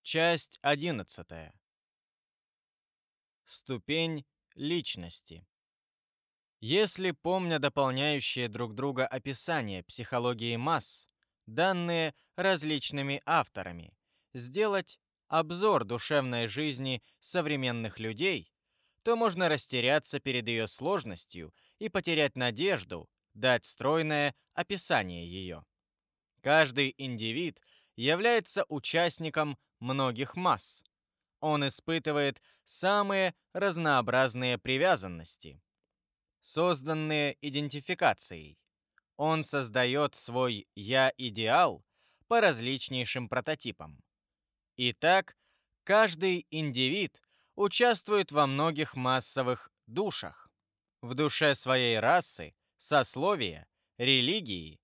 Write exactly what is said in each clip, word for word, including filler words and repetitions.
Часть одиннадцатая. Ступень личности. Если, помня дополняющие друг друга описания психологии масс, данные различными авторами, сделать обзор душевной жизни современных людей, то можно растеряться перед ее сложностью и потерять надежду дать стройное описание ее. Каждый индивид является участником многих масс. Он испытывает самые разнообразные привязанности, созданные идентификацией. Он создает свой «я-идеал» по различнейшим прототипам. Итак, каждый индивид участвует во многих массовых душах. В душе своей расы, сословия, религии,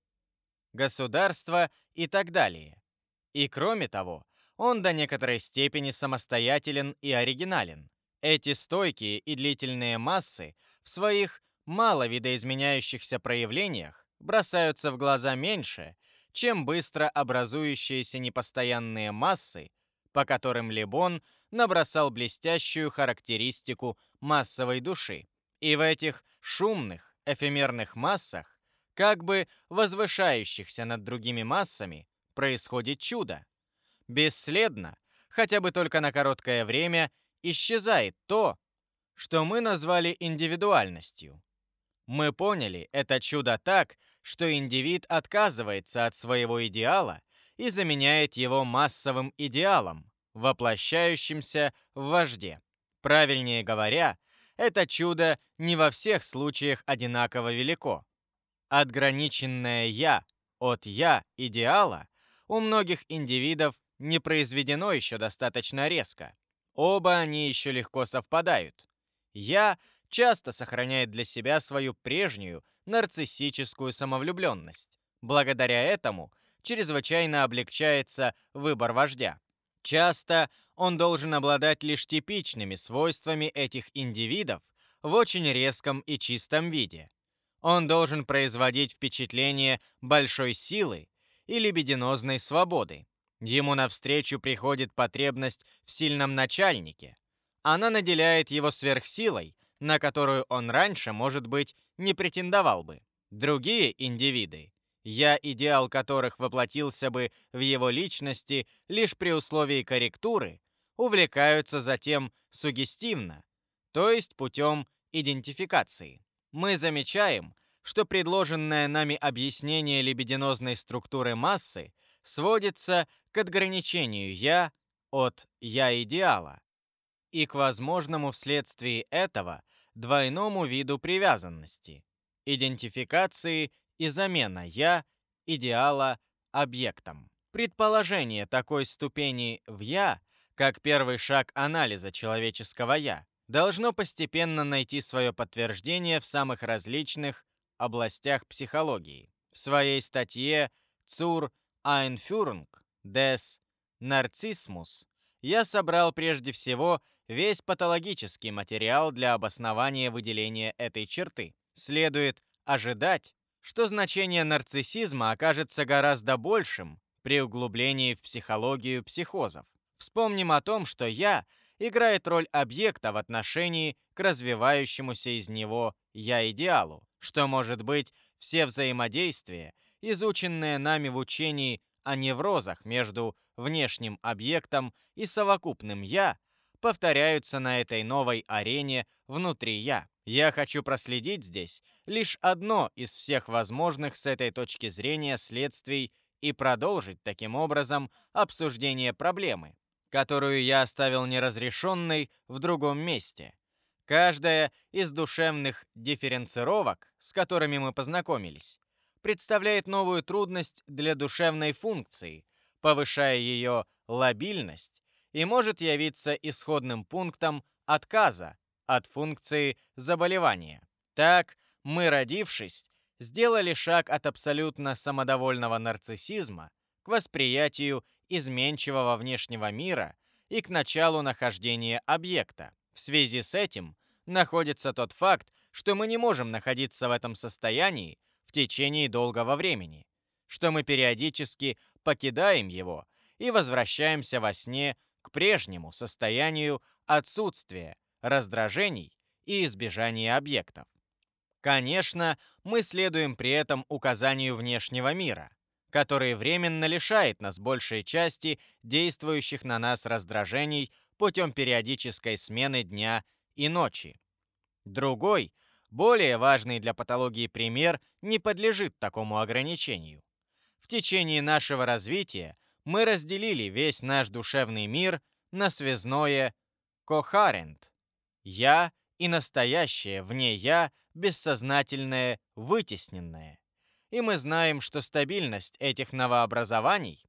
государства и так далее. И кроме того, он до некоторой степени самостоятелен и оригинален. Эти стойкие и длительные массы в своих мало видоизменяющихся проявлениях бросаются в глаза меньше, чем быстро образующиеся непостоянные массы, по которым Лебон набросал блестящую характеристику массовой души. И в этих шумных, эфемерных массах, как бы возвышающихся над другими массами, происходит чудо. Бесследно, хотя бы только на короткое время, исчезает то, что мы назвали индивидуальностью. Мы поняли это чудо так, что индивид отказывается от своего идеала и заменяет его массовым идеалом, воплощающимся в вожде. Правильнее говоря, это чудо не во всех случаях одинаково велико. Отграниченное «я» от «я» идеала у многих индивидов не произведено еще достаточно резко. Оба они еще легко совпадают. «Я» часто сохраняет для себя свою прежнюю нарциссическую самовлюбленность. Благодаря этому чрезвычайно облегчается выбор вождя. Часто он должен обладать лишь типичными свойствами этих индивидов в очень резком и чистом виде. Он должен производить впечатление большой силы и либидинозной свободы. Ему навстречу приходит потребность в сильном начальнике. Она наделяет его сверхсилой, на которую он раньше, может быть, не претендовал бы. Другие индивиды, я-идеал которых воплотился бы в его личности лишь при условии корректуры, увлекаются затем суггестивно, то есть путем идентификации. Мы замечаем, что предложенное нами объяснение либидинозной структуры массы сводится к отграничению «я» от «я-идеала» и к возможному вследствие этого двойному виду привязанности – идентификации и замена «я» идеала объектом. Предположение такой ступени в «я», как первый шаг анализа человеческого «я», должно постепенно найти свое подтверждение в самых различных областях психологии. В своей статье «Zur Einführung des Narzissmus» я собрал прежде всего весь патологический материал для обоснования выделения этой черты. Следует ожидать, что значение нарциссизма окажется гораздо большим при углублении в психологию психозов. Вспомним о том, что «я» играет роль объекта в отношении к развивающемуся из него «я-идеалу», что может быть все взаимодействия, изученные нами в учении о неврозах между внешним объектом и совокупным «я», повторяются на этой новой арене внутри «я». Я хочу проследить здесь лишь одно из всех возможных с этой точки зрения следствий и продолжить таким образом обсуждение проблемы, которую я оставил неразрешенной в другом месте. Каждая из душевных дифференцировок, с которыми мы познакомились, представляет новую трудность для душевной функции, повышая ее лабильность, и может явиться исходным пунктом отказа от функции заболевания. Так, мы, родившись, сделали шаг от абсолютно самодовольного нарциссизма к восприятию изменчивого внешнего мира и к началу нахождения объекта. В связи с этим находится тот факт, что мы не можем находиться в этом состоянии в течение долгого времени, что мы периодически покидаем его и возвращаемся во сне к прежнему состоянию отсутствия раздражений и избежания объектов. Конечно, мы следуем при этом указанию внешнего мира, который временно лишает нас большей части действующих на нас раздражений путем периодической смены дня и ночи. Другой, более важный для патологии пример не подлежит такому ограничению. В течение нашего развития мы разделили весь наш душевный мир на связное «кохарент» — «я» и настоящее вне «я», бессознательное, вытесненное. И мы знаем, что стабильность этих новообразований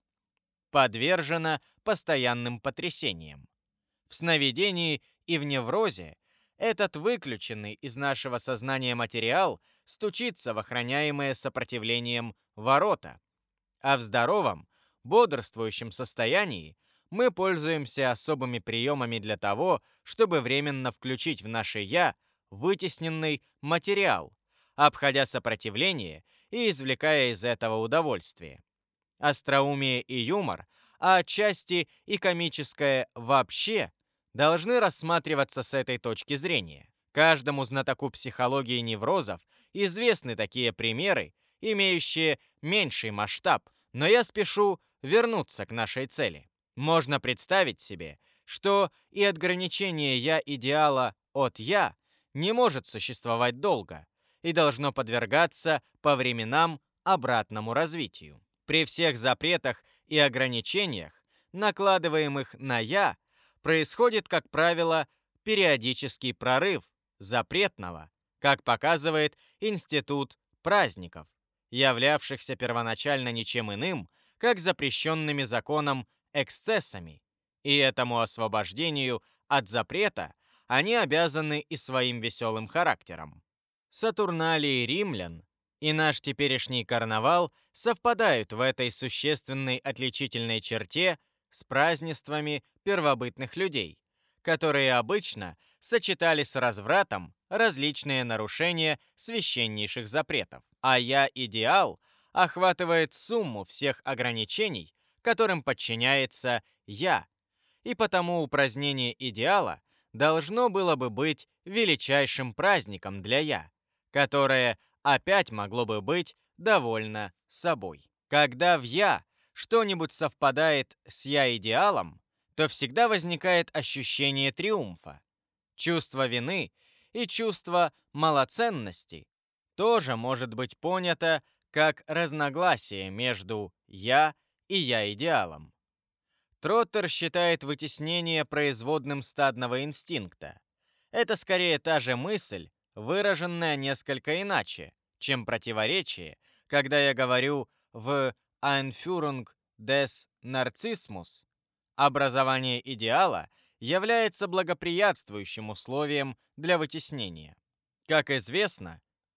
подвержена постоянным потрясениям. В сновидении и в неврозе этот выключенный из нашего сознания материал стучится в охраняемые сопротивлением ворота, а в здоровом, бодрствующем состоянии мы пользуемся особыми приемами для того, чтобы временно включить в наше «я» вытесненный материал, обходя сопротивление и извлекая из этого удовольствие. Остроумие и юмор, а отчасти и комическое вообще, должны рассматриваться с этой точки зрения. Каждому знатоку психологии неврозов известны такие примеры, имеющие меньший масштаб, но я спешу вернуться к нашей цели. Можно представить себе, что и отграничение «я» идеала от «я» не может существовать долго и должно подвергаться по временам обратному развитию. При всех запретах и ограничениях, накладываемых на «я», происходит, как правило, периодический прорыв запретного, как показывает институт праздников, являвшихся первоначально ничем иным, как запрещенными законом эксцессами, и этому освобождению от запрета они обязаны и своим веселым характером. Сатурналии римлян и наш теперешний карнавал совпадают в этой существенной отличительной черте с празднествами первобытных людей, которые обычно сочетали с развратом различные нарушения священнейших запретов. А «я-идеал» охватывает сумму всех ограничений, которым подчиняется «я», и потому упразднение идеала должно было бы быть величайшим праздником для «я», которое опять могло бы быть довольно собой. Когда в «я» что-нибудь совпадает с «я-идеалом», то всегда возникает ощущение триумфа. Чувство вины и чувство малоценности тоже может быть понято как разногласие между «я» и «я-идеалом». Троттер считает вытеснение производным стадного инстинкта. Это скорее та же мысль, выраженная несколько иначе, чем противоречие, когда я говорю в «Einführung des Narzissmus» образование идеала является благоприятствующим условием для вытеснения. Как известно,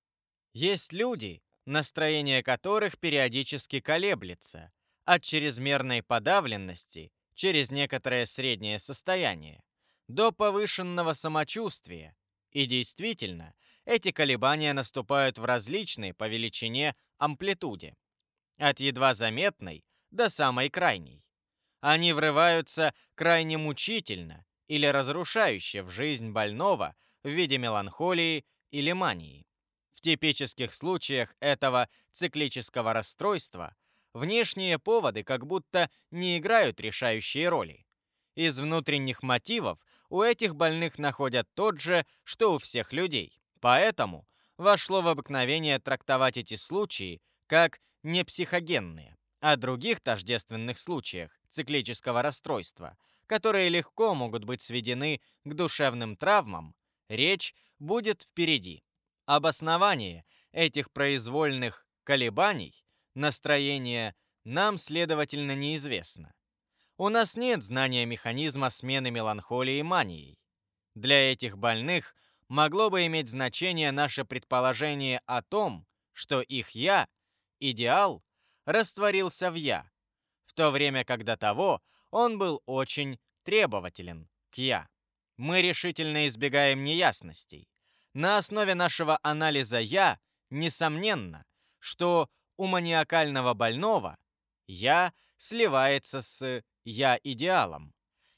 есть люди, настроение которых периодически колеблется от чрезмерной подавленности через некоторое среднее состояние до повышенного самочувствия. И действительно, эти колебания наступают в различной по величине амплитуде, от едва заметной до самой крайней. Они врываются крайне мучительно или разрушающе в жизнь больного в виде меланхолии или мании. В типических случаях этого циклического расстройства внешние поводы как будто не играют решающей роли. Из внутренних мотивов у этих больных находят тот же, что у всех людей. Поэтому вошло в обыкновение трактовать эти случаи как непсихогенные. О других тождественных случаях циклического расстройства, которые легко могут быть сведены к душевным травмам, речь будет впереди. Обоснование этих произвольных колебаний настроения нам, следовательно, неизвестно. У нас нет знания механизма смены меланхолии манией. Для этих больных могло бы иметь значение наше предположение о том, что их «я», идеал, растворился в «я», в то время как до того он был очень требователен к «я». Мы решительно избегаем неясностей. На основе нашего анализа «я» несомненно, что у маниакального больного «я» сливается с «я-идеалом».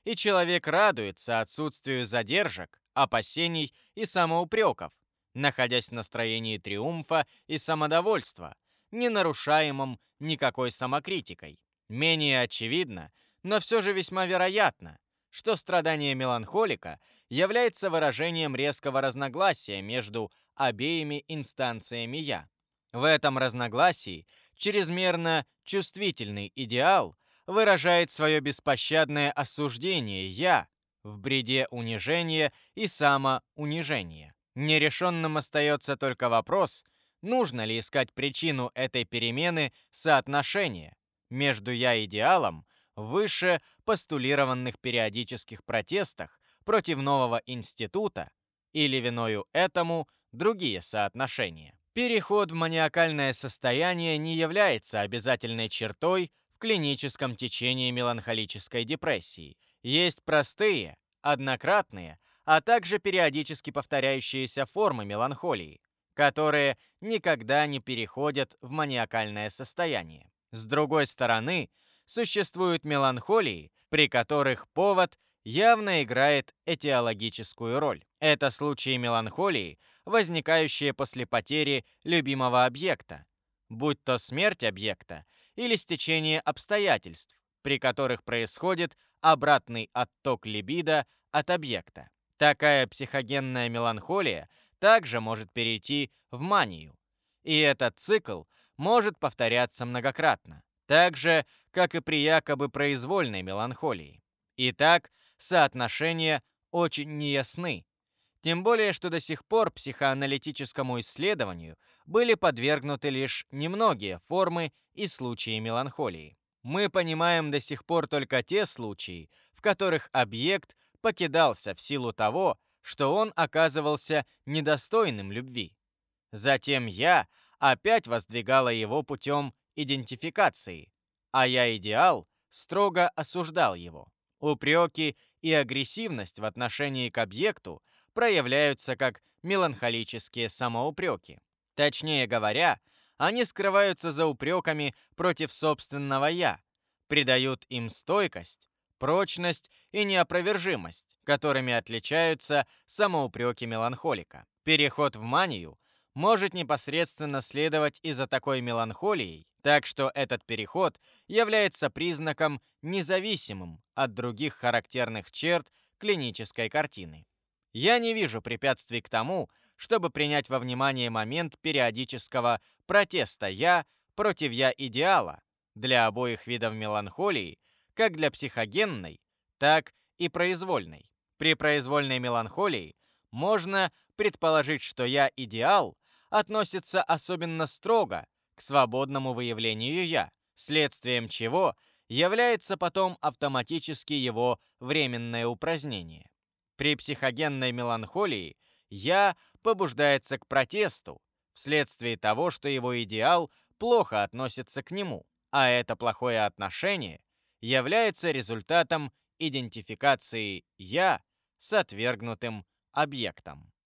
и человек радуется отсутствию задержек, опасений и самоупреков, находясь в настроении триумфа и самодовольства, не нарушаемом никакой самокритикой. Менее очевидно, но все же весьма вероятно, что страдание меланхолика является выражением резкого разногласия между обеими инстанциями «я». В этом разногласии чрезмерно чувствительный идеал выражает свое беспощадное осуждение «я» в бреде унижения и самоунижения. Нерешенным остается только вопрос, нужно ли искать причину этой перемены соотношения между «я-идеалом» в выше постулированных периодических протестах против нового института или виною этому другие соотношения. Переход в маниакальное состояние не является обязательной чертой в клиническом течении меланхолической депрессии. Есть простые, однократные, а также периодически повторяющиеся формы меланхолии, которые никогда не переходят в маниакальное состояние. С другой стороны, существуют меланхолии, при которых повод явно играет этиологическую роль. Это случаи меланхолии, возникающие после потери любимого объекта, будь то смерть объекта или стечение обстоятельств, при которых происходит обратный отток либидо от объекта. Такая психогенная меланхолия также может перейти в манию, и этот цикл может повторяться многократно, так же, как и при якобы произвольной меланхолии. Итак, соотношения очень неясны, тем более, что до сих пор психоаналитическому исследованию были подвергнуты лишь немногие формы и случаи меланхолии. Мы понимаем до сих пор только те случаи, в которых объект покидался в силу того, что он оказывался недостойным любви. Затем «я» опять воздвигала его путем идентификации, а «я-идеал» строго осуждал его. Упреки и агрессивность в отношении к объекту проявляются как меланхолические самоупреки. Точнее говоря, они скрываются за упреками против собственного «я», придают им стойкость, прочность и неопровержимость, которыми отличаются самоупреки меланхолика. Переход в манию может непосредственно следовать и за такой меланхолией, так что этот переход является признаком независимым от других характерных черт клинической картины. Я не вижу препятствий к тому, чтобы принять во внимание момент периодического протеста «я» против «я-идеала» для обоих видов меланхолии, как для психогенной, так и произвольной. При произвольной меланхолии можно предположить, что «я-идеал» относится особенно строго к свободному выявлению «я», следствием чего является потом автоматически его временное упразднение. При психогенной меланхолии «я» побуждается к протесту вследствие того, что его идеал плохо относится к нему, а это плохое отношение является результатом идентификации «я» с отвергнутым объектом.